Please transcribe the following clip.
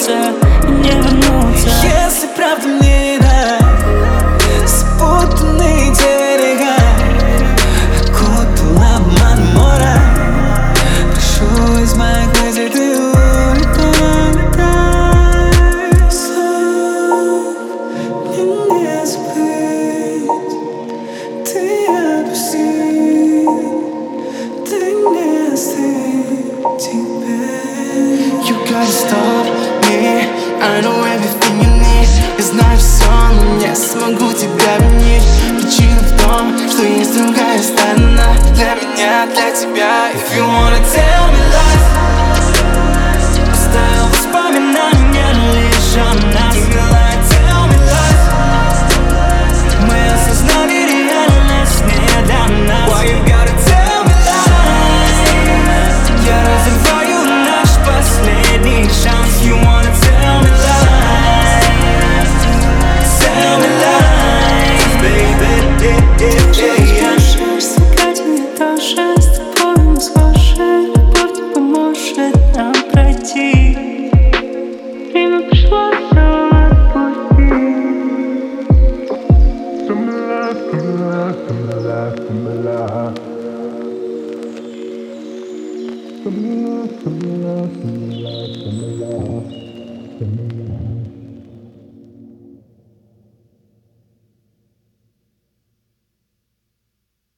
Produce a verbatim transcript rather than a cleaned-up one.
вернуться и не вернуться. Если правда мне не дать спутанные берега, окутал обман мора, прошу из моих мыслей ты улетай, улетай. Сон мне не забыть, ты отпусти, ты не остынь теперь. You gotta stop me, I know everything you need. Я знаю все, но не смогу тебя обвинить. Причина в том, что есть другая сторона для меня, для тебя. If you wanna tell me lies, Оставил воспоминания лишь о нас. милая, tell me lies. Мы осознали реальность не до нас. Why you gotta tell me lies? Я разрываю наш последний шанс. You wanna tell me lies, tell me lies, baby, yeah, yeah, yeah, yeah. Сыграть мне тоже с тобой мы схожи. Любовь не поможет нам пройти. Время пришло, все отпусти. Come alive, come alive, come alive, come alive. Come alive, come alive, come alive, come alive.